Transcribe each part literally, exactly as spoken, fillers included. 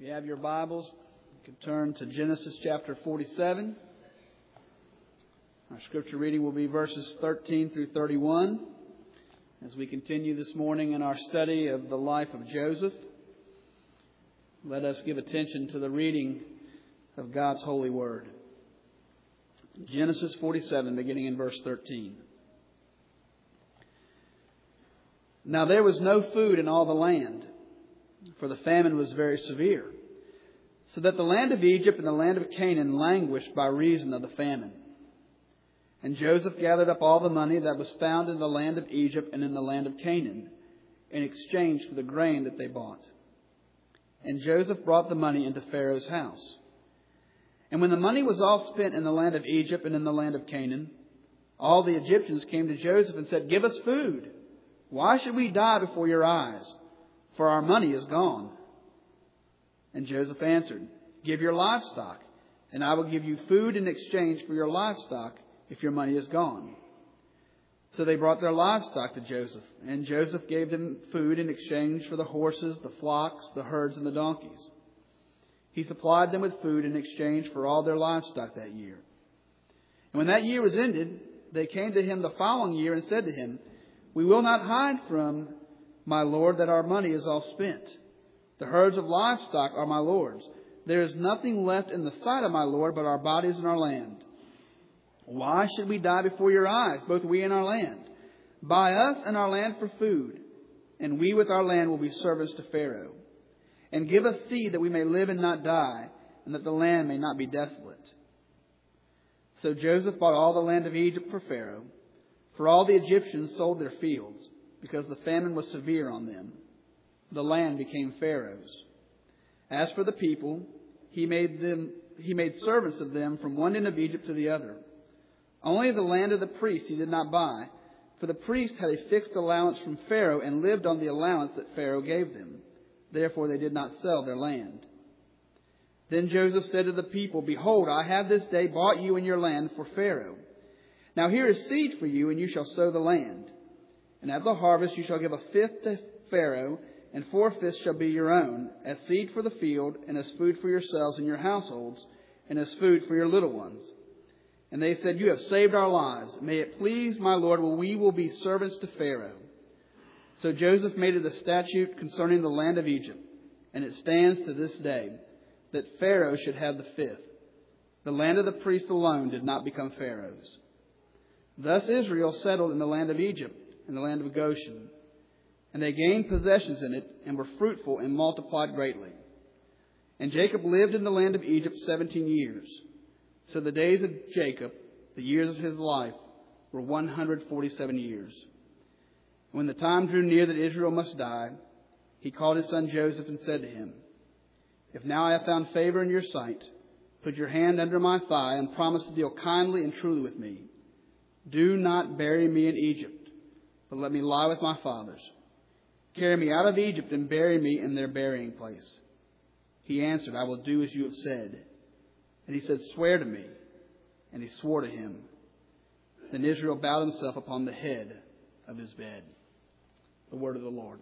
If you have your Bibles, you can turn to Genesis chapter forty-seven. Our scripture reading will be verses thirteen through thirty-one as we continue this morning in our study of the life of Joseph. Let us give attention to the reading of God's holy word. Genesis forty-seven, beginning in verse thirteen. Now there was no food in all the land, for the famine was very severe, so that the land of Egypt and the land of Canaan languished by reason of the famine. And Joseph gathered up all the money that was found in the land of Egypt and in the land of Canaan, in exchange for the grain that they bought. And Joseph brought the money into Pharaoh's house. And when the money was all spent in the land of Egypt and in the land of Canaan, all the Egyptians came to Joseph and said, "Give us food. Why should we die before your eyes? For our money is gone." And Joseph answered, "Give your livestock, and I will give you food in exchange for your livestock if your money is gone." So they brought their livestock to Joseph, and Joseph gave them food in exchange for the horses, the flocks, the herds, and the donkeys. He supplied them with food in exchange for all their livestock that year. And when that year was ended, they came to him the following year and said to him, "We will not hide from my lord that our money is all spent. The herds of livestock are my lord's. There is nothing left in the sight of my lord but our bodies and our land. Why should we die before your eyes, both we and our land? Buy us and our land for food, and we with our land will be servants to Pharaoh. And give us seed that we may live and not die, and that the land may not be desolate." So Joseph bought all the land of Egypt for Pharaoh, for all the Egyptians sold their fields, because the famine was severe on them. The land became Pharaoh's. As for the people, he made them he made servants of them from one end of Egypt to the other. Only the land of the priests he did not buy, for the priest had a fixed allowance from Pharaoh and lived on the allowance that Pharaoh gave them. Therefore they did not sell their land. Then Joseph said to the people, "Behold, I have this day bought you and your land for Pharaoh. Now here is seed for you, and you shall sow the land. And at the harvest you shall give a fifth to Pharaoh, and four-fifths shall be your own, as seed for the field, and as food for yourselves and your households, and as food for your little ones." And they said, "You have saved our lives. May it please my Lord, well, we will be servants to Pharaoh." So Joseph made it a statute concerning the land of Egypt, and it stands to this day, that Pharaoh should have the fifth. The land of the priests alone did not become Pharaoh's. Thus Israel settled in the land of Egypt and the land of Goshen. And they gained possessions in it and were fruitful and multiplied greatly. And Jacob lived in the land of Egypt seventeen years. So the days of Jacob, the years of his life, were one hundred forty-seven years. And when the time drew near that Israel must die, he called his son Joseph and said to him, "If now I have found favor in your sight, put your hand under my thigh and promise to deal kindly and truly with me. Do not bury me in Egypt, but let me lie with my fathers. Carry me out of Egypt and bury me in their burying place." He answered, "I will do as you have said." And he said, "Swear to me." And he swore to him. Then Israel bowed himself upon the head of his bed. The word of the Lord.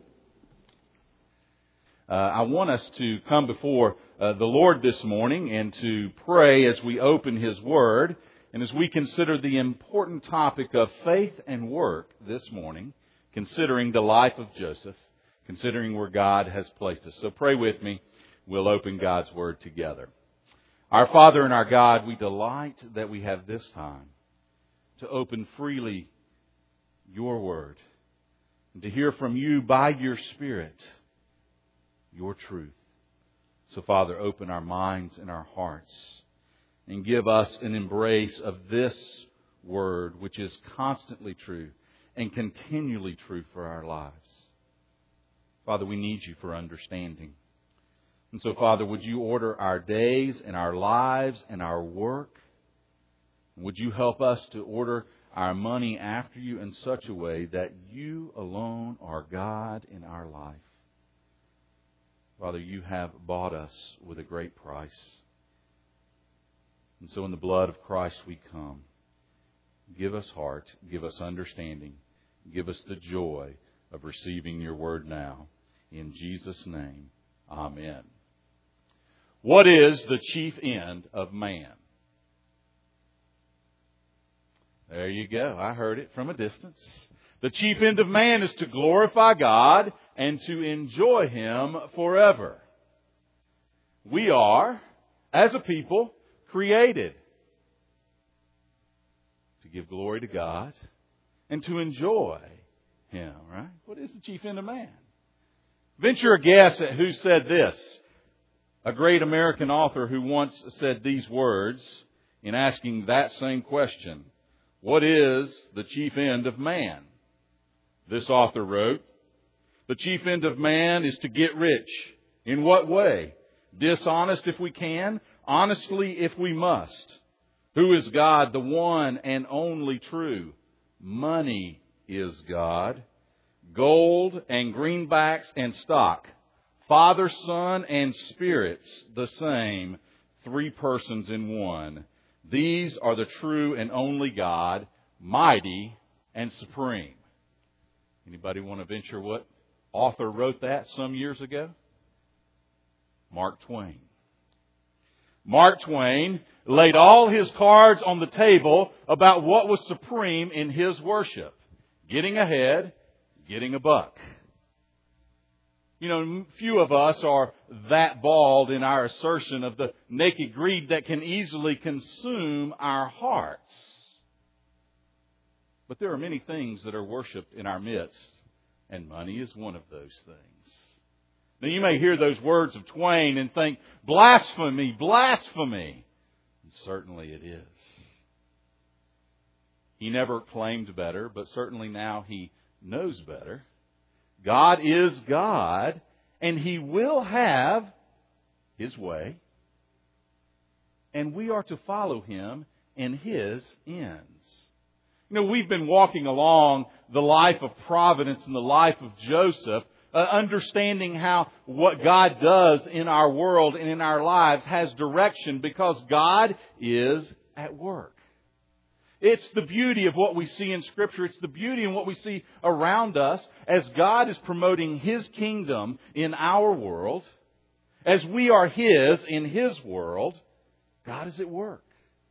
Uh, I want us to come before uh, the Lord this morning and to pray as we open His Word and as we consider the important topic of faith and work this morning, considering the life of Joseph, considering where God has placed us. So pray with me. We'll open God's Word together. Our Father and our God, we delight that we have this time to open freely Your Word and to hear from You by Your Spirit Your truth. So, Father, open our minds and our hearts and give us an embrace of this Word, which is constantly true and continually true for our lives. Father, we need You for understanding. And so, Father, would You order our days and our lives and our work? Would You help us to order our money after You in such a way that You alone are God in our life? Father, You have bought us with a great price. And so in the blood of Christ we come. Give us heart, give us understanding, give us the joy of receiving Your Word now. In Jesus' name, amen. What is the chief end of man? There you go. I heard it from a distance. The chief end of man is to glorify God and to enjoy Him forever. We are, as a people, created to give glory to God and to enjoy Him, right? What is the chief end of man? Venture a guess at who said this. A great American author who once said these words in asking that same question. What is the chief end of man? This author wrote, the chief end of man is to get rich. In what way? Dishonest if we can, honestly if we must. Who is God? The one and only true. Money is God. Gold and greenbacks and stock. Father, Son, and Spirits the same. Three persons in one. These are the true and only God, mighty and supreme. Anybody want to venture what author wrote that some years ago? Mark Twain. Mark Twain laid all his cards on the table about what was supreme in his worship. Getting ahead, getting a buck. You know, few of us are that bald in our assertion of the naked greed that can easily consume our hearts. But there are many things that are worshipped in our midst, and money is one of those things. Now, you may hear those words of Twain and think, blasphemy, blasphemy. And certainly it is. He never claimed better, but certainly now he knows better. God is God, and He will have His way. And we are to follow Him in His ends. You know, we've been walking along the life of providence and the life of Joseph, uh, understanding how what God does in our world and in our lives has direction because God is at work. It's the beauty of what we see in Scripture. It's the beauty in what we see around us as God is promoting His kingdom in our world. As we are His in His world, God is at work.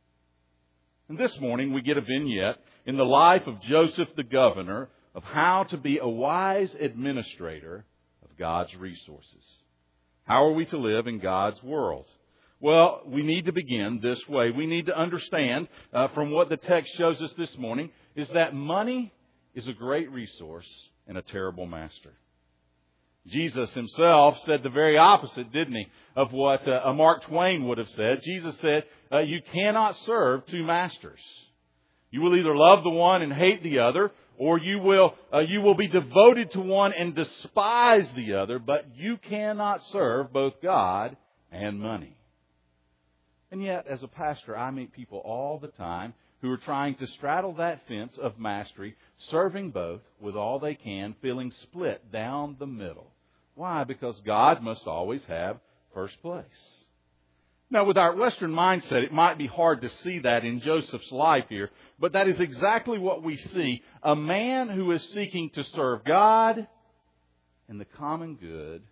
And this morning we get a vignette in the life of Joseph the governor of how to be a wise administrator of God's resources. How are we to live in God's world? Well, we need to begin this way. We need to understand uh, from what the text shows us this morning is that money is a great resource and a terrible master. Jesus Himself said the very opposite, didn't He, of what uh, a Mark Twain would have said. Jesus said, uh, you cannot serve two masters. You will either love the one and hate the other, or you will uh, you will be devoted to one and despise the other, but you cannot serve both God and money. And yet, as a pastor, I meet people all the time who are trying to straddle that fence of mastery, serving both with all they can, feeling split down the middle. Why? Because God must always have first place. Now, with our Western mindset, it might be hard to see that in Joseph's life here, but that is exactly what we see. A man who is seeking to serve God and the common good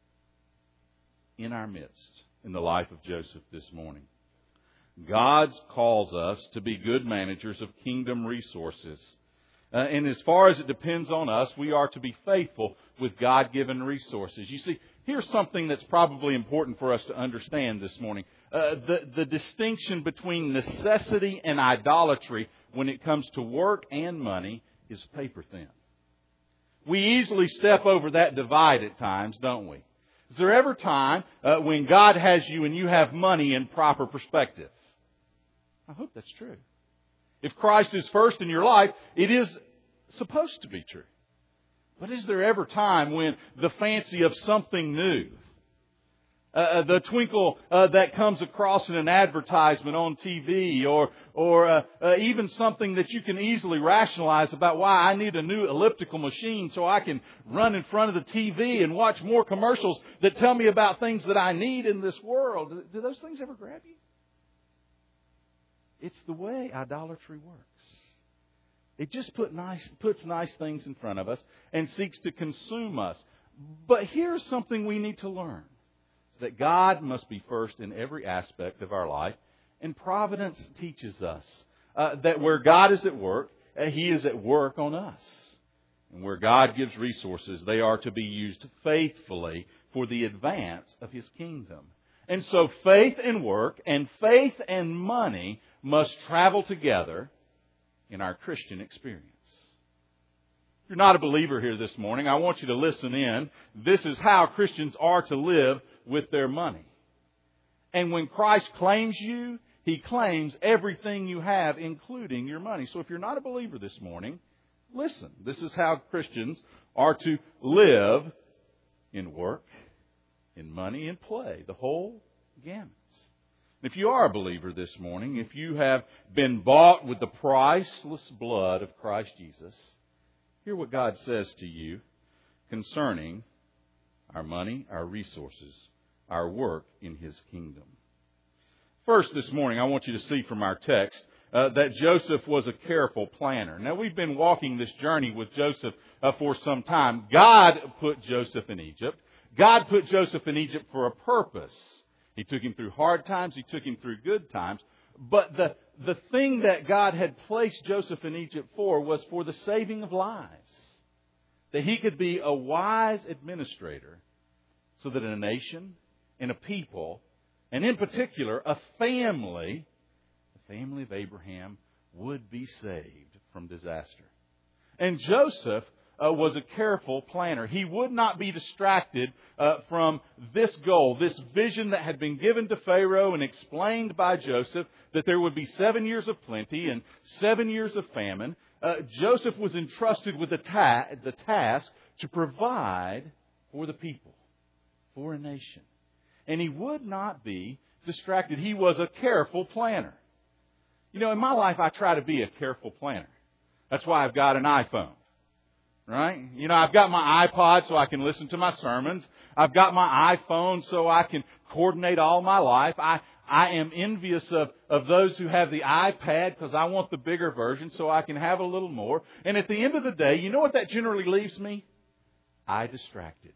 in our midst in the life of Joseph this morning. God calls us to be good managers of kingdom resources. Uh, and as far as it depends on us, we are to be faithful with God-given resources. You see, here's something that's probably important for us to understand this morning. Uh, the, the distinction between necessity and idolatry when it comes to work and money is paper thin. We easily step over that divide at times, don't we? Is there ever time uh, when God has you and you have money in proper perspective? I hope that's true. If Christ is first in your life, it is supposed to be true. But is there ever time when the fancy of something new, uh, the twinkle uh, that comes across in an advertisement on T V, or or uh, uh, even something that you can easily rationalize about why I need a new elliptical machine so I can run in front of the T V and watch more commercials that tell me about things that I need in this world? Do those things ever grab you? It's the way idolatry works. It just put nice, puts nice things in front of us and seeks to consume us. But here's something we need to learn. that God must be first in every aspect of our life. And providence teaches us uh, that where God is at work, uh, He is at work on us. And where God gives resources, they are to be used faithfully for the advance of His kingdom. And so faith and work and faith and money must travel together in our Christian experience. If you're not a believer here this morning, I want you to listen in. This is how Christians are to live with their money. And when Christ claims you, He claims everything you have, including your money. So if you're not a believer this morning, listen. This is how Christians are to live in work, in money, and play. The whole gamut. If you are a believer this morning, if you have been bought with the priceless blood of Christ Jesus, hear what God says to you concerning our money, our resources, our work in His kingdom. First, this morning, I want you to see from our text uh, that Joseph was a careful planner. Now, we've been walking this journey with Joseph uh, for some time. God put Joseph in Egypt. God put Joseph in Egypt for a purpose. He took him through hard times. He took him through good times. But the, the thing that God had placed Joseph in Egypt for was for the saving of lives. That he could be a wise administrator so that a nation and a people, and in particular a family, the family of Abraham, would be saved from disaster. And Joseph Uh, was a careful planner. He would not be distracted uh, from this goal, this vision that had been given to Pharaoh and explained by Joseph, that there would be seven years of plenty and seven years of famine. Uh, Joseph was entrusted with the, ta- the task to provide for the people, for a nation. And he would not be distracted. He was a careful planner. You know, in my life, I try to be a careful planner. That's why I've got an iPhone. Right? You know, I've got my iPod so I can listen to my sermons. I've got my iPhone so I can coordinate all my life. I, I am envious of, of those who have the iPad because I want the bigger version so I can have a little more. And at the end of the day, you know what that generally leaves me? I distracted.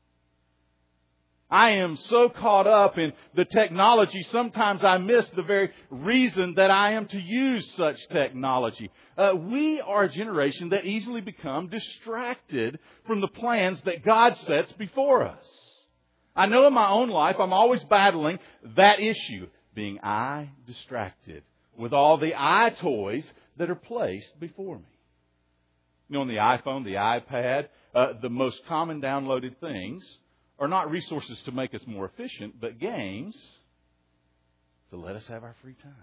I am so caught up in the technology, sometimes I miss the very reason that I am to use such technology. Uh, we are a generation that easily become distracted from the plans that God sets before us. I know in my own life I'm always battling that issue, being I distracted with all the I toys that are placed before me. You know, on the iPhone, the iPad, uh, the most common downloaded things are not resources to make us more efficient, but games to let us have our free time.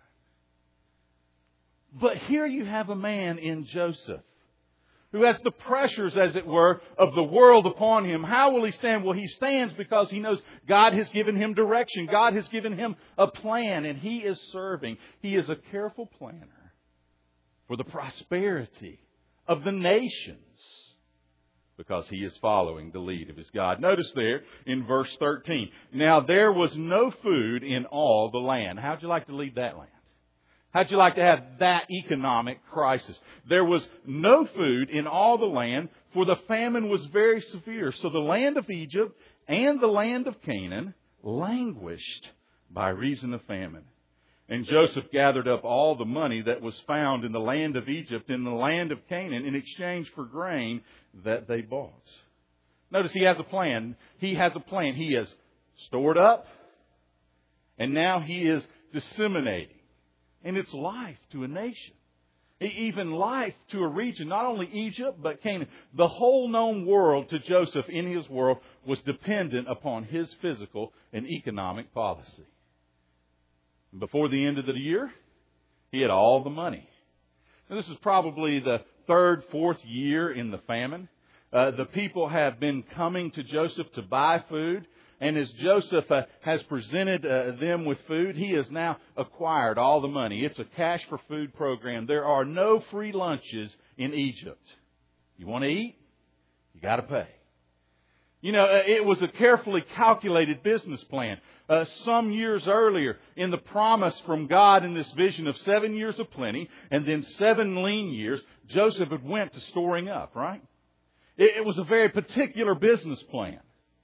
But here you have a man in Joseph who has the pressures, as it were, of the world upon him. How will he stand? Well, he stands because he knows God has given him direction. God has given him a plan, and he is serving. He is a careful planner for the prosperity of the nations, because he is following the lead of his God. Notice there in verse thirteen. Now there was no food in all the land. How'd you like to lead that land? How'd you like to have that economic crisis? There was no food in all the land, for the famine was very severe. So the land of Egypt and the land of Canaan languished by reason of famine. And Joseph gathered up all the money that was found in the land of Egypt and the land of Canaan in exchange for grain that they bought. Notice he has a plan. He has a plan. He has stored up, and now he is disseminating. And it's life to a nation. Even life to a region, not only Egypt, but Canaan. The whole known world to Joseph in his world was dependent upon his physical and economic policy. Before the end of the year, he had all the money. Now, this is probably the third, fourth year in the famine. Uh, the people have been coming to Joseph to buy food. And as Joseph uh, has presented uh, them with food, he has now acquired all the money. It's a cash for food program. There are no free lunches in Egypt. You want to eat? You got to pay. You know, it was a carefully calculated business plan. Uh, some years earlier, in the promise from God in this vision of seven years of plenty and then seven lean years, Joseph had went to storing up, right? It, it was a very particular business plan.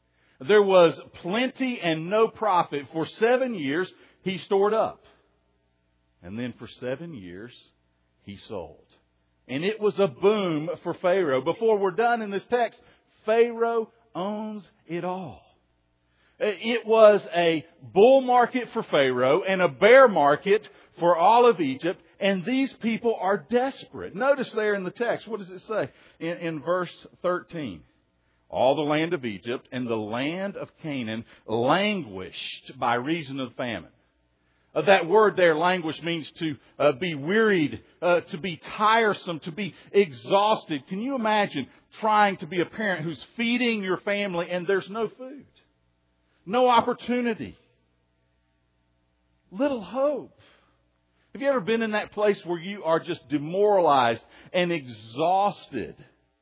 there was plenty and no profit. For seven years, he stored up. And then for seven years, he sold. And it was a boom for Pharaoh. Before we're done in this text, Pharaoh owns it all. It was a bull market for Pharaoh and a bear market for all of Egypt. And these people are desperate. Notice there in the text, what does it say? In, in verse thirteen. All the land of Egypt and the land of Canaan languished by reason of famine. Uh, that word there, languish, means to uh, be wearied, uh, to be tiresome, to be exhausted. Can you imagine trying to be a parent who's feeding your family and there's no food? No opportunity. Little hope. Have you ever been in that place where you are just demoralized and exhausted?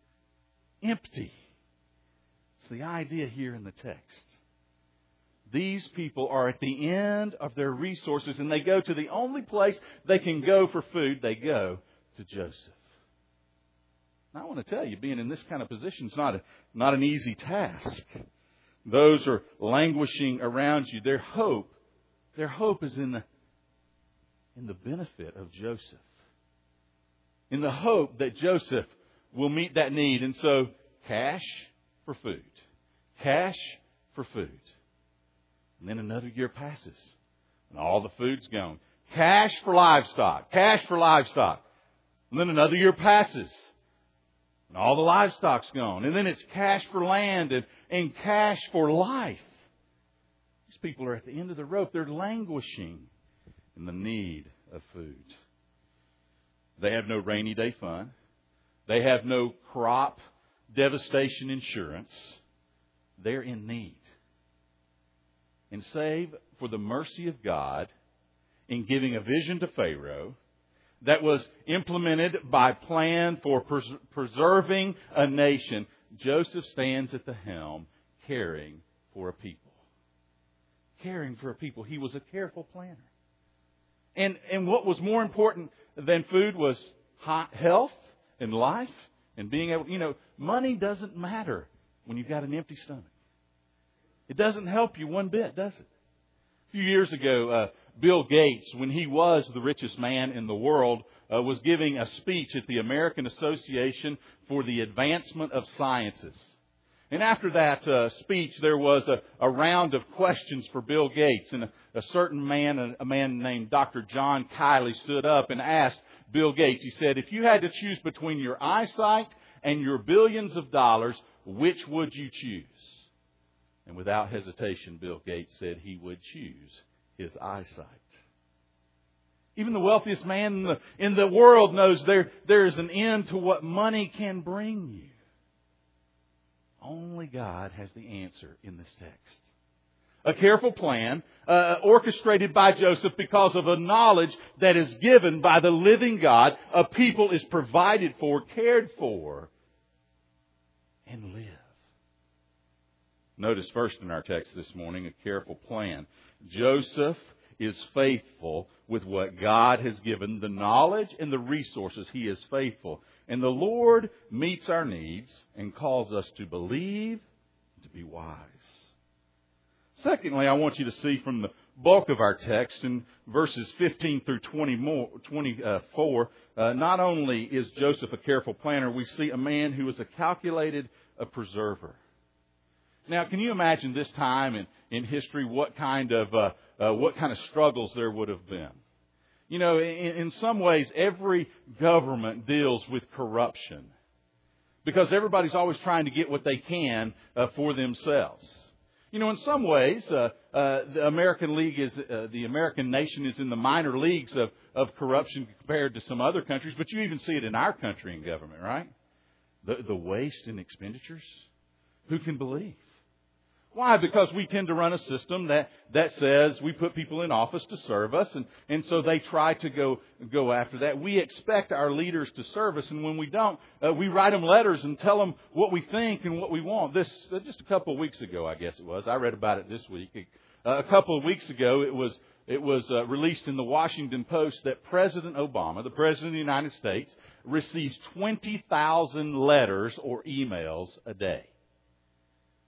Empty. It's the idea here in the text. These people are at the end of their resources and they go to the only place they can go for food. They go to Joseph. Now, I want to tell you, being in this kind of position is not a, not an easy task. Those are languishing around you. Their hope, their hope is in the, in the benefit of Joseph. In the hope that Joseph will meet that need. And so, cash for food. Cash for food. And then another year passes. And all the food's gone. Cash for livestock. Cash for livestock. And then another year passes. And all the livestock's gone. And then it's cash for land and, and cash for life. These people are at the end of the rope. They're languishing in the need of food. They have no rainy day fund. They have no crop devastation insurance. They're in need. And save for the mercy of God in giving a vision to Pharaoh that was implemented by plan for pres- preserving a nation, Joseph stands at the helm caring for a people. Caring for a people. He was a careful planner. And, and what was more important than food was health and life and being able, you know, money doesn't matter when you've got an empty stomach. It doesn't help you one bit, does it? A few years ago, uh, Bill Gates, when he was the richest man in the world, uh, was giving a speech at the American Association for the Advancement of Sciences. And after that uh, speech, there was a, a round of questions for Bill Gates. And a, a certain man, a, a man named Doctor John Kiley, stood up and asked Bill Gates, he said, if you had to choose between your eyesight and your billions of dollars, which would you choose? And without hesitation, Bill Gates said he would choose his eyesight. Even the wealthiest man in the, in the world knows there, there is an end to what money can bring you. Only God has the answer in this text. A careful plan uh, orchestrated by Joseph because of a knowledge that is given by the living God. A people is provided for, cared for, and live. Notice first in our text this morning, a careful plan. Joseph is faithful with what God has given, the knowledge and the resources. He is faithful. And the Lord meets our needs and calls us to believe, to be wise. Secondly, I want you to see from the bulk of our text in verses fifteen through twenty-four, uh, not only is Joseph a careful planner, we see a man who is a calculated a preserver. Now, can you imagine this time in, in history what kind of uh, uh, what kind of struggles there would have been? You know, in, in some ways, every government deals with corruption because everybody's always trying to get what they can uh, for themselves. You know, in some ways, uh, uh, the American League is uh, the American nation is in the minor leagues of, of corruption compared to some other countries, but you even see it in our country in government, right? The, the waste in expenditures. Who can believe? Why? Because we tend to run a system that, that says we put people in office to serve us, and, and so they try to go go after that. We expect our leaders to serve us, and when we don't, uh, we write them letters and tell them what we think and what we want. This uh, just a couple of weeks ago, I guess it was. I read about it this week. Uh, a couple of weeks ago, it was it was uh, released in the Washington Post that President Obama, the President of the United States, receives twenty thousand letters or emails a day.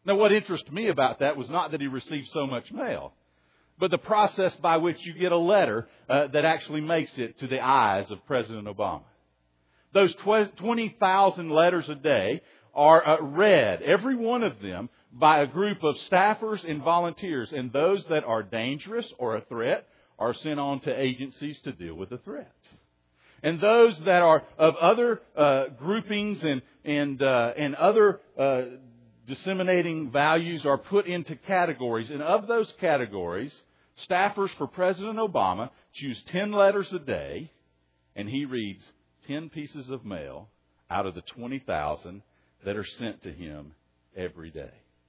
Now, what interested me about that was not that he received so much mail, but the process by which you get a letter uh, that actually makes it to the eyes of President Obama. Those twenty thousand letters a day are uh, read, every one of them, by a group of staffers and volunteers. And those that are dangerous or a threat are sent on to agencies to deal with the threat. And those that are of other uh, groupings and and uh, and other uh, disseminating values are put into categories. And of those categories, staffers for President Obama choose ten letters a day, and he reads ten pieces of mail out of the twenty thousand that are sent to him every day.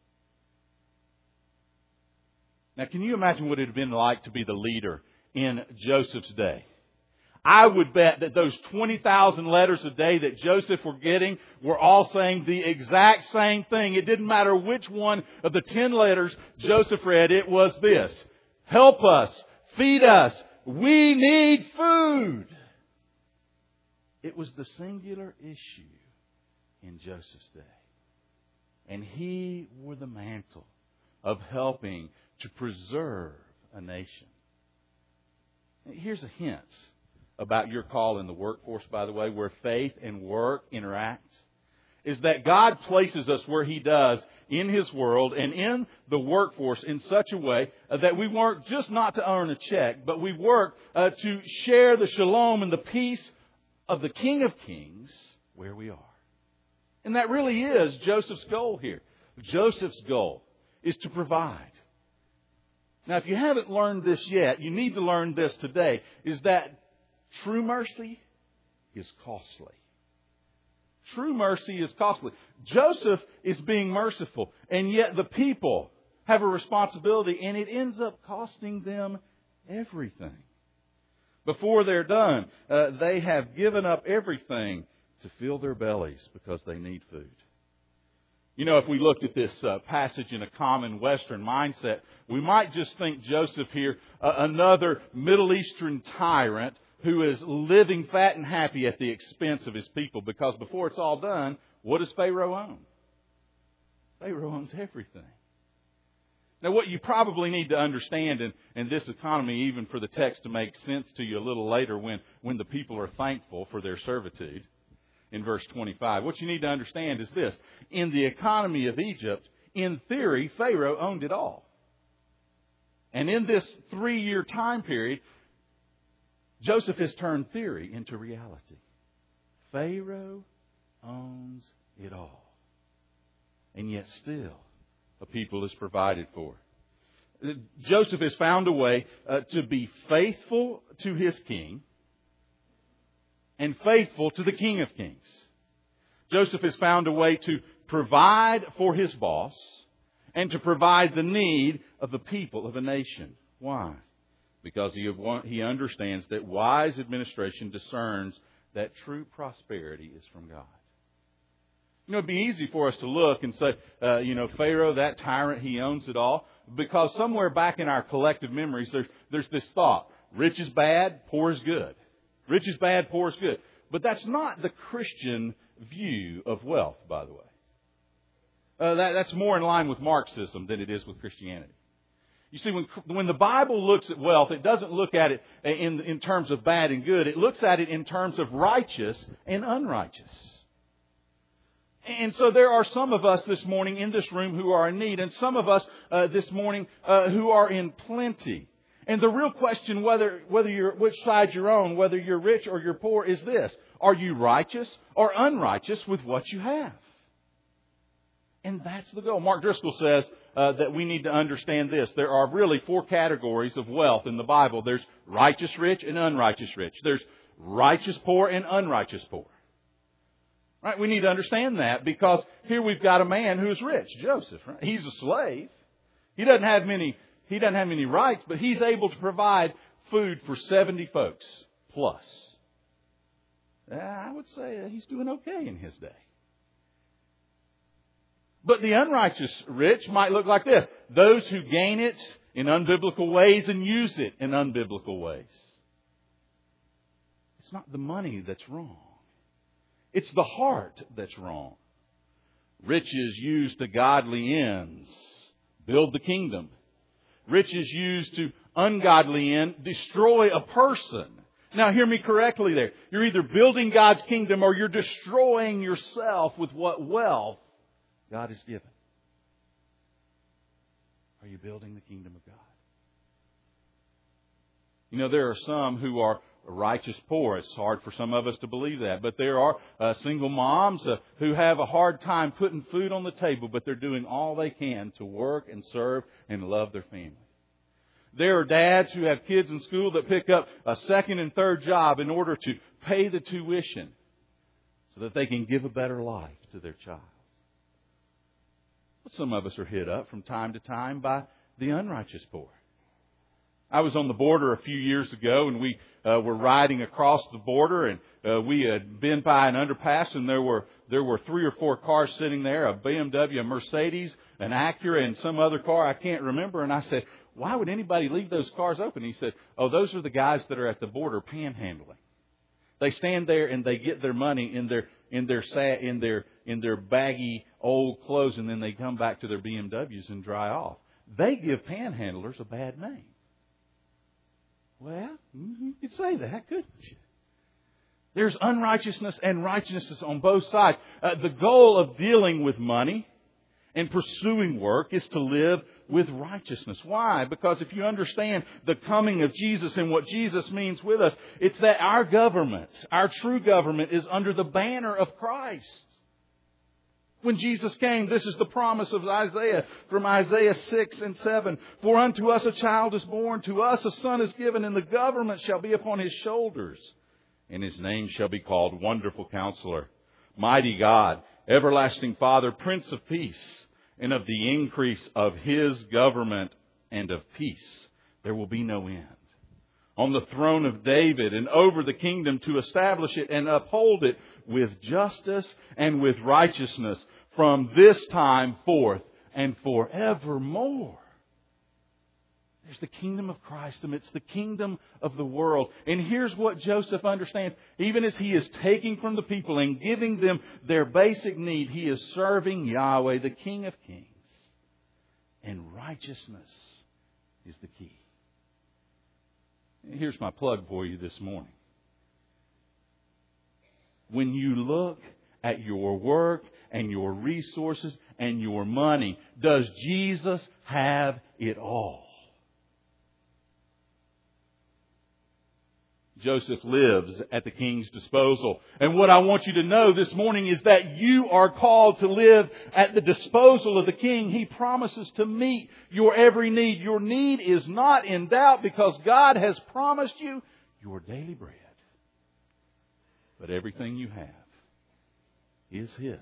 Now, can you imagine what it would have been like to be the leader in Joseph's day? I would bet that those twenty thousand letters a day that Joseph were getting were all saying the exact same thing. It didn't matter which one of the ten letters Joseph read. It was this: help us, feed us, we need food. It was the singular issue in Joseph's day. And he wore the mantle of helping to preserve a nation. Here's a hint about your call in the workforce, by the way, where faith and work interact, is that God places us where He does in His world and in the workforce in such a way that we work just not to earn a check, but we work uh, to share the shalom and the peace of the King of Kings where we are. And that really is Joseph's goal here. Joseph's goal is to provide. Now, if you haven't learned this yet, you need to learn this today, is that true mercy is costly. True mercy is costly. Joseph is being merciful, and yet the people have a responsibility, and it ends up costing them everything. Before they're done, uh, they have given up everything to fill their bellies because they need food. You know, if we looked at this uh, passage in a common Western mindset, we might just think Joseph here, uh, another Middle Eastern tyrant who is living fat and happy at the expense of his people. Because before it's all done, what does Pharaoh own? Pharaoh owns everything. Now, what you probably need to understand in, in this economy, even for the text to make sense to you a little later when, when the people are thankful for their servitude, in verse twenty-five, what you need to understand is this. In the economy of Egypt, in theory, Pharaoh owned it all. And in this three-year time period, Joseph has turned theory into reality. Pharaoh owns it all. And yet still, a people is provided for. Joseph has found a way uh, to be faithful to his king and faithful to the King of Kings. Joseph has found a way to provide for his boss and to provide the need of the people of a nation. Why? Because he, he understands that wise administration discerns that true prosperity is from God. You know, it'd be easy for us to look and say, uh, you know, Pharaoh, that tyrant, he owns it all. Because somewhere back in our collective memories, there's, there's this thought, rich is bad, poor is good. Rich is bad, poor is good. But that's not the Christian view of wealth, by the way. Uh, that, that's more in line with Marxism than it is with Christianity. You see, when, when the Bible looks at wealth, it doesn't look at it in, in terms of bad and good. It looks at it in terms of righteous and unrighteous. And so there are some of us this morning in this room who are in need, and some of us uh, this morning uh, who are in plenty. And the real question, whether whether you're which side you're on, whether you're rich or you're poor, is this: are you righteous or unrighteous with what you have? And that's the goal. Mark Driscoll says uh, that we need to understand this. There are really four categories of wealth in the Bible. There's righteous rich and unrighteous rich. There's righteous poor and unrighteous poor. Right? We need to understand that because here we've got a man who's rich, Joseph. Right? He's a slave. He doesn't have many. He doesn't have many rights, but he's able to provide food for seventy folks plus. I would say he's doing okay in his day. But the unrighteous rich might look like this: those who gain it in unbiblical ways and use it in unbiblical ways. It's not the money that's wrong. It's the heart that's wrong. Riches used to godly ends build the kingdom. Riches used to ungodly end destroy a person. Now hear me correctly there. You're either building God's kingdom or you're destroying yourself with what wealth God has given. Are you building the kingdom of God? You know, there are some who are righteous poor. It's hard for some of us to believe that. But there are uh, single moms uh, who have a hard time putting food on the table, but they're doing all they can to work and serve and love their family. There are dads who have kids in school that pick up a second and third job in order to pay the tuition so that they can give a better life to their child. But some of us are hit up from time to time by the unrighteous poor. I was on the border a few years ago, and we uh, were riding across the border, and uh, we had been by an underpass, and there were there were three or four cars sitting there, a B M W, a Mercedes, an Acura, and some other car I can't remember. And I said, why would anybody leave those cars open? He said, oh, those are the guys that are at the border panhandling. They stand there and they get their money in their in their in their in their baggy old clothes, and then they come back to their B M Ws and dry off. They give panhandlers a bad name. Well, you could say that, couldn't you? There's unrighteousness and righteousness on both sides. Uh, the goal of dealing with money and pursuing work is to live with righteousness. Why? Because if you understand the coming of Jesus and what Jesus means with us, it's that our government, our true government, is under the banner of Christ. When Jesus came, this is the promise of Isaiah from Isaiah six and seven. For unto us a child is born, to us a son is given, and the government shall be upon his shoulders. And his name shall be called Wonderful Counselor, Mighty God, Everlasting Father, Prince of Peace. And of the increase of his government and of peace there will be no end. On the throne of David and over the kingdom, to establish it and uphold it with justice and with righteousness from this time forth and forevermore. There's the kingdom of Christ amidst the kingdom of the world. And here's what Joseph understands. Even as he is taking from the people and giving them their basic need, he is serving Yahweh, the King of Kings. And righteousness is the key. Here's my plug for you this morning. When you look at your work and your resources and your money, does Jesus have it all? Joseph lives at the king's disposal. And what I want you to know this morning is that you are called to live at the disposal of the king. He promises to meet your every need. Your need is not in doubt because God has promised you your daily bread. But everything you have is His.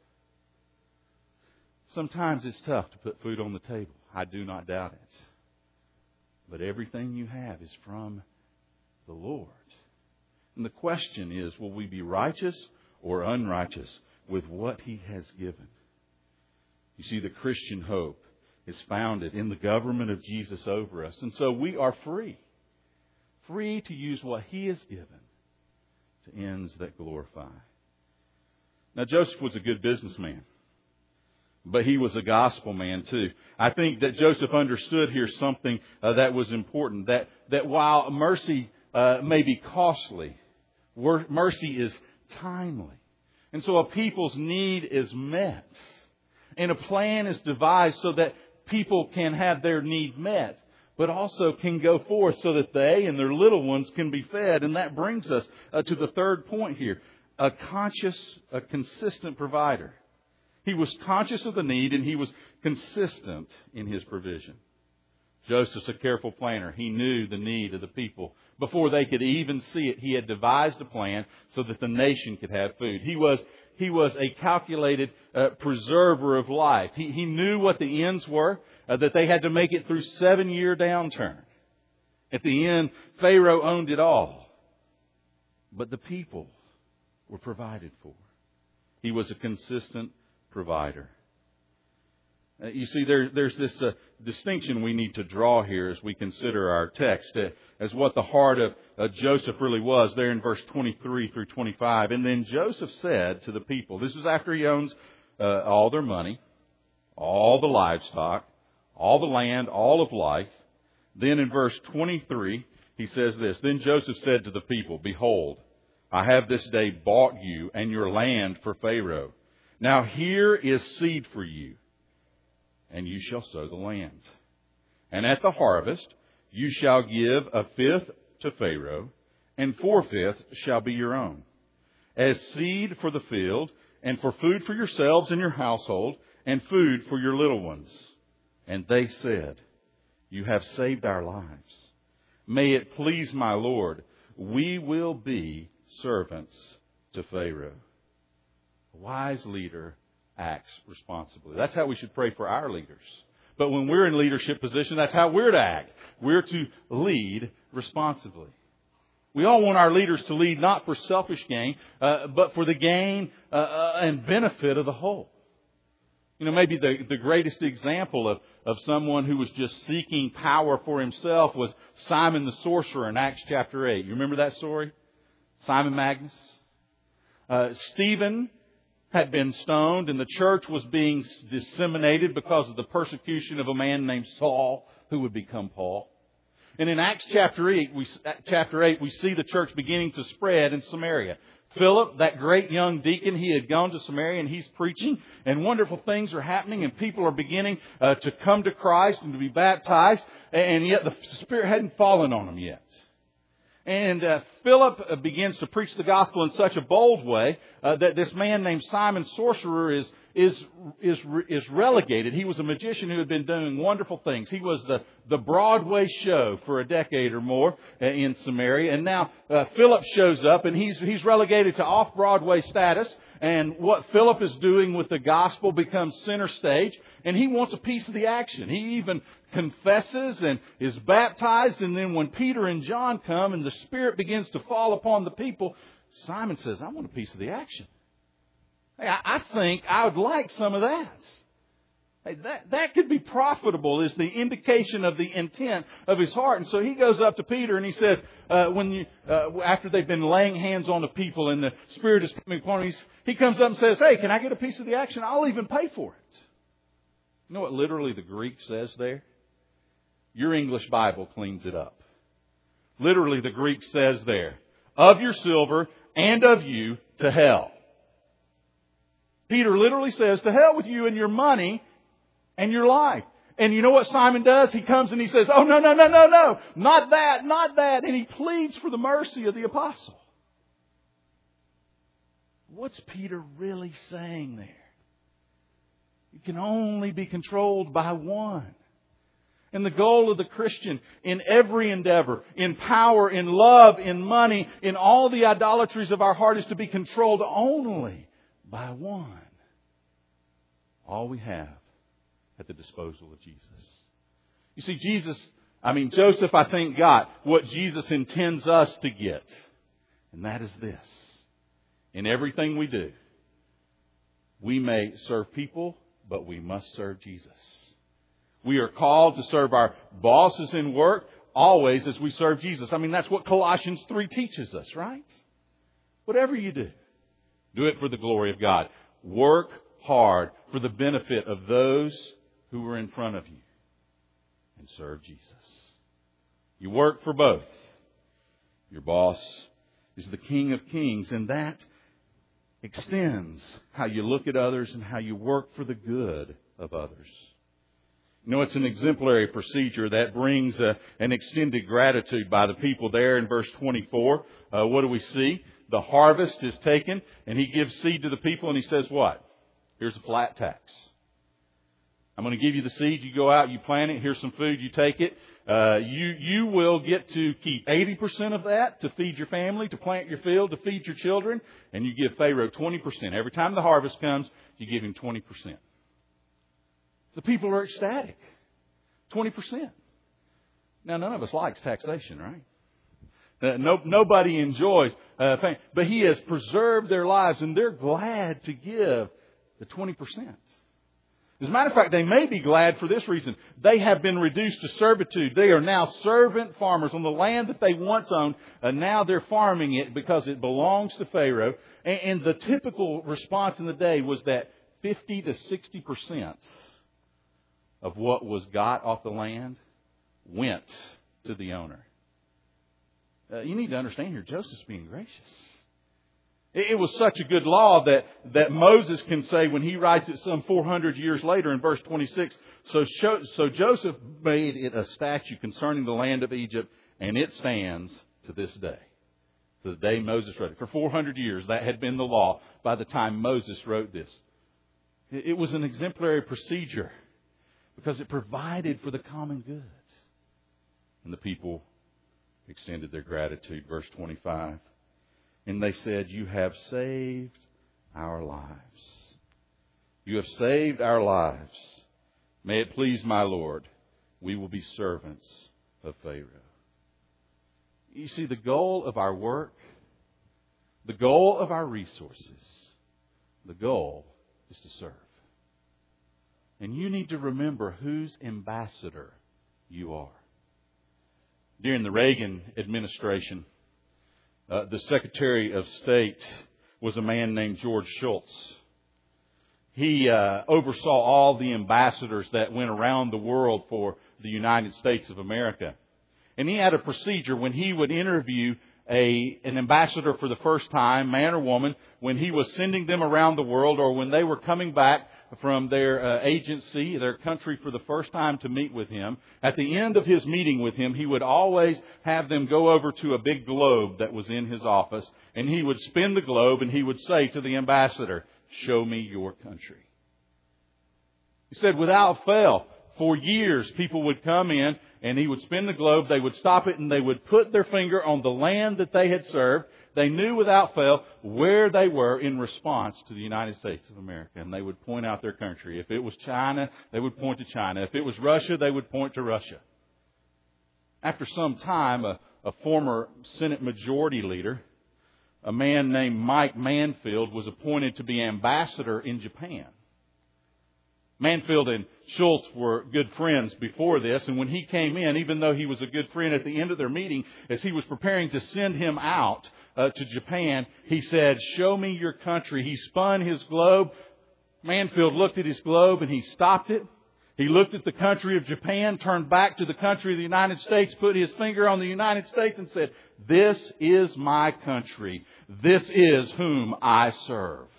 Sometimes it's tough to put food on the table. I do not doubt it. But everything you have is from the Lord. And the question is, will we be righteous or unrighteous with what He has given? You see, the Christian hope is founded in the government of Jesus over us. And so we are free. Free to use what He has given to ends that glorify. Now, Joseph was a good businessman. But he was a gospel man too. I think that Joseph understood here something uh, that was important. That, that while mercy uh, may be costly, mercy is timely. And so a people's need is met. And a plan is devised so that people can have their need met, but also can go forth so that they and their little ones can be fed. And that brings us uh, to the third point here. A conscious, a consistent provider. He was conscious of the need and he was consistent in his provision. Joseph's a careful planner. He knew the need of the people. Before they could even see it, he had devised a plan so that the nation could have food. He was, he was a calculated uh, preserver of life. He, he knew what the ends were, uh, that they had to make it through seven-year downturn. At the end, Pharaoh owned it all. But the people were provided for. He was a consistent provider. Uh, you see, there, there's this uh, distinction we need to draw here as we consider our text uh, as what the heart of uh, Joseph really was there in verse twenty-three through twenty-five. And then Joseph said to the people, this is after he owns uh, all their money, all the livestock, all the land, all of life. Then in verse twenty-three, he says this, Then Joseph said to the people, Behold, I have this day bought you and your land for Pharaoh. Now here is seed for you, and you shall sow the land. And at the harvest you shall give a fifth to Pharaoh, and four-fifths shall be your own, as seed for the field, and for food for yourselves and your household, and food for your little ones. And they said, You have saved our lives. May it please my Lord, we will be servants to Pharaoh. A wise leader acts responsibly. That's how we should pray for our leaders. But when we're in leadership position, that's how we're to act. We're to lead responsibly. We all want our leaders to lead not for selfish gain, uh, but for the gain uh, uh, and benefit of the whole. You know, maybe the, the greatest example of, of someone who was just seeking power for himself was Simon the sorcerer in Acts chapter eight. You remember that story? Simon Magus. Uh, Stephen had been stoned and the church was being disseminated because of the persecution of a man named Saul who would become Paul. And in Acts chapter eight, we, chapter eight, we see the church beginning to spread in Samaria. Philip, that great young deacon, he had gone to Samaria and he's preaching, and wonderful things are happening, and people are beginning uh, to come to Christ and to be baptized, and yet the Spirit hadn't fallen on them yet. And uh, Philip begins to preach the gospel in such a bold way uh, that this man named Simon Sorcerer is is is is relegated. He was a magician who had been doing wonderful things. He was the, the Broadway show for a decade or more uh, in Samaria. And now uh, Philip shows up and he's he's relegated to off-Broadway status. And what Philip is doing with the gospel becomes center stage. And he wants a piece of the action. He even confesses and is baptized. And then when Peter and John come and the Spirit begins to fall upon the people, Simon says, I want a piece of the action. Hey, I think I would like some of that. Hey, that, that could be profitable is the indication of the intent of his heart. And so he goes up to Peter and he says, uh, when you, uh, after they've been laying hands on the people and the Spirit is coming upon him, he comes up and says, hey, can I get a piece of the action? I'll even pay for it. You know what literally the Greek says there? Your English Bible cleans it up. Literally the Greek says there, of your silver and of you to hell. Peter literally says, to hell with you and your money and your life. And you know what Simon does? He comes and he says, oh, no, no, no, no, no, not that, not that. And he pleads for the mercy of the apostle. What's Peter really saying there? You can only be controlled by one. And the goal of the Christian in every endeavor, in power, in love, in money, in all the idolatries of our heart is to be controlled only by one. All we have at the disposal of Jesus. You see, Jesus, I mean, Joseph, I think, got what Jesus intends us to get. And that is this. In everything we do, we may serve people, but we must serve Jesus. We are called to serve our bosses in work always as we serve Jesus. I mean, that's what Colossians three teaches us, right? Whatever you do, do it for the glory of God. Work hard for the benefit of those who are in front of you and serve Jesus. You work for both. Your boss is the King of Kings, and that extends how you look at others and how you work for the good of others. You know, it's an exemplary procedure that brings uh, an extended gratitude by the people there in verse twenty-four. Uh, what do we see? The harvest is taken, and he gives seed to the people, and he says what? Here's a flat tax. I'm going to give you the seed. You go out, you plant it. Here's some food. You take it. Uh, you you will get to keep eighty percent of that to feed your family, to plant your field, to feed your children, and you give Pharaoh twenty percent. Every time the harvest comes, you give him twenty percent. The people are ecstatic. twenty percent. Now, none of us likes taxation, right? Uh, no, nobody enjoys uh, pain. But he has preserved their lives, and they're glad to give the twenty percent. As a matter of fact, they may be glad for this reason. They have been reduced to servitude. They are now servant farmers on the land that they once owned. And now they're farming it because it belongs to Pharaoh. And, and the typical response in the day was that fifty to sixty percent of what was got off the land went to the owner. Uh, you need to understand here, Joseph's being gracious. It, it was such a good law that, that Moses can say when he writes it some four hundred years later in verse twenty-six, so, so Joseph made it a statute concerning the land of Egypt, and it stands to this day. To the day Moses wrote it. For four hundred years, that had been the law by the time Moses wrote this. It, it was an exemplary procedure because it provided for the common good. And the people extended their gratitude. Verse twenty-five. And they said, you have saved our lives. You have saved our lives. May it please my Lord, we will be servants of Pharaoh. You see, the goal of our work, the goal of our resources, the goal is to serve. And you need to remember whose ambassador you are. During the Reagan administration, uh, the Secretary of State was a man named George Shultz. He uh, oversaw all the ambassadors that went around the world for the United States of America. And he had a procedure when he would interview a an ambassador for the first time, man or woman, when he was sending them around the world or when they were coming back from their uh, agency, their country for the first time to meet with him. At the end of his meeting with him, he would always have them go over to a big globe that was in his office, and he would spin the globe and he would say to the ambassador, show me your country. He said without fail, for years people would come in and he would spin the globe, they would stop it, and they would put their finger on the land that they had served. They knew without fail where they were in response to the United States of America. And they would point out their country. If it was China, they would point to China. If it was Russia, they would point to Russia. After some time, a, a former Senate Majority Leader, a man named Mike Manfield, was appointed to be ambassador in Japan. Manfield and Shultz were good friends before this, and when he came in, even though he was a good friend, at the end of their meeting, as he was preparing to send him out uh, to Japan, he said, show me your country. He spun his globe. Manfield looked at his globe and he stopped it. He looked at the country of Japan, turned back to the country of the United States, put his finger on the United States and said, this is my country. This is whom I serve.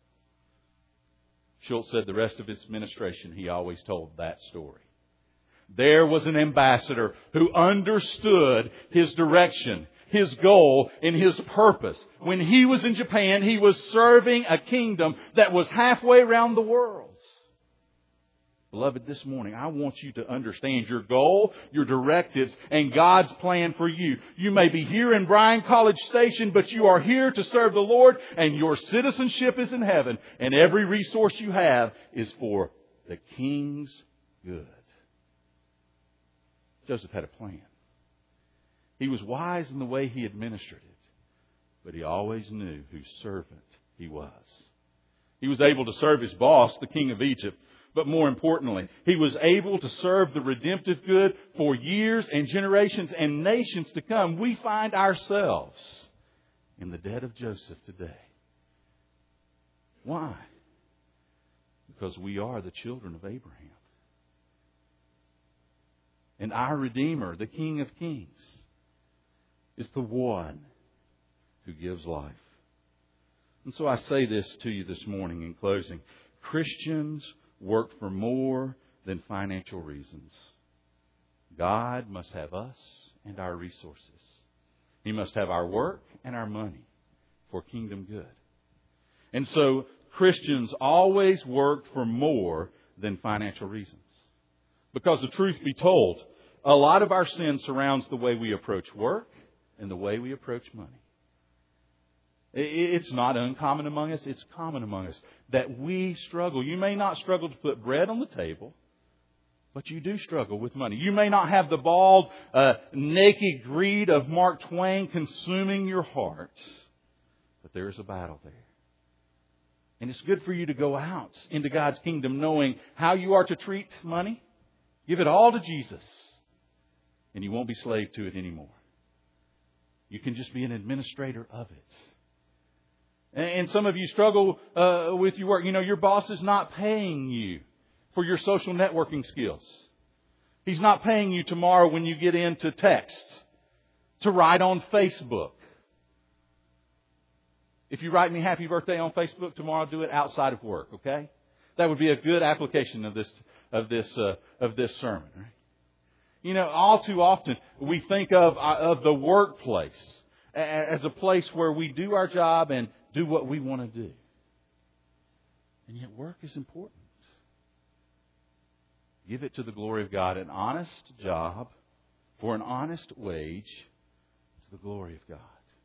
Shultz said the rest of his administration, he always told that story. There was an ambassador who understood his direction, his goal, and his purpose. When he was in Japan, he was serving a kingdom that was halfway around the world. Beloved, this morning, I want you to understand your goal, your directives, and God's plan for you. You may be here in Bryan College Station, but you are here to serve the Lord, and your citizenship is in heaven, and every resource you have is for the King's good. Joseph had a plan. He was wise in the way he administered it, but he always knew whose servant he was. He was able to serve his boss, the king of Egypt, but more importantly, he was able to serve the redemptive good for years and generations and nations to come. We find ourselves in the debt of Joseph today. Why? Because we are the children of Abraham. And our Redeemer, the King of Kings, is the one who gives life. And so I say this to you this morning in closing. Christians work for more than financial reasons. God must have us and our resources. He must have our work and our money for kingdom good. And so Christians always work for more than financial reasons. Because the truth be told, a lot of our sin surrounds the way we approach work and the way we approach money. It's not uncommon among us. It's common among us that we struggle. You may not struggle to put bread on the table, but you do struggle with money. You may not have the bald, uh, naked greed of Mark Twain consuming your heart, but there is a battle there. And it's good for you to go out into God's kingdom knowing how you are to treat money. Give it all to Jesus, and you won't be slave to it anymore. You can just be an administrator of it. And some of you struggle uh, with your work. You know, your boss is not paying you for your social networking skills. He's not paying you tomorrow when you get into text to write on Facebook. If you write me happy birthday on Facebook tomorrow, do it outside of work, okay? That would be a good application of this of this uh, of this sermon, right? You know, all too often we think of uh, of the workplace as a place where we do our job and do what we want to do. And yet work is important. Give it to the glory of God. An honest job for an honest wage to the glory of God.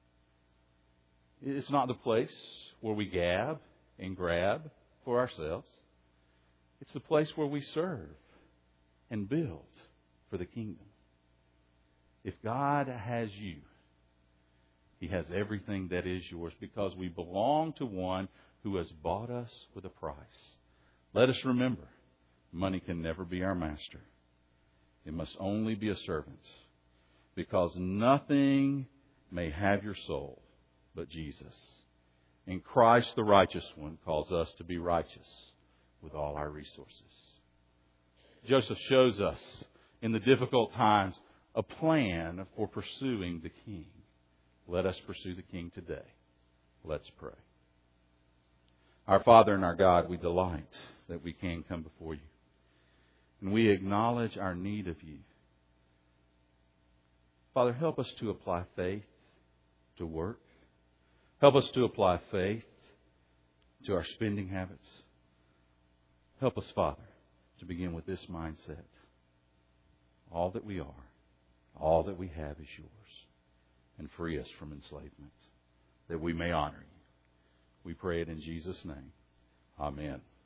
It's not the place where we gab and grab for ourselves. It's the place where we serve and build for the kingdom. If God has you, He has everything that is yours because we belong to one who has bought us with a price. Let us remember, money can never be our master. It must only be a servant, because nothing may have your soul but Jesus. And Christ, the righteous one, calls us to be righteous with all our resources. Joseph shows us in the difficult times a plan for pursuing the King. Let us pursue the King today. Let's pray. Our Father and our God, we delight that we can come before you. And we acknowledge our need of you. Father, help us to apply faith to work. Help us to apply faith to our spending habits. Help us, Father, to begin with this mindset. All that we are, all that we have is yours. And free us from enslavement, that we may honor you. We pray it in Jesus' name. Amen.